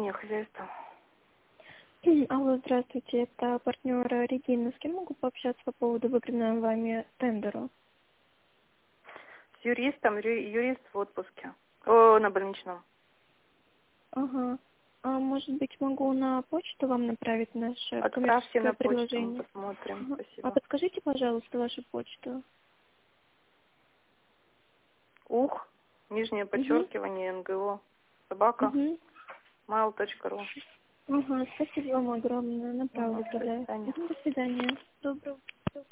ведения хозяйства. Алло, здравствуйте, это партнер Регина. С кем могу пообщаться по поводу выигранного вами тендера? С юристом, юрист в отпуске. На больничном. Ага. А может быть, могу на почту вам направить наше Отправьте на коммерческое почту, мы предложение? посмотрим. Ага. Спасибо. А подскажите, пожалуйста, вашу почту. Нижнее подчеркивание, НГО, собака, Угу. mail.ru. Ага, спасибо вам огромное. Направлю До туда. свидания. До свидания. Доброго.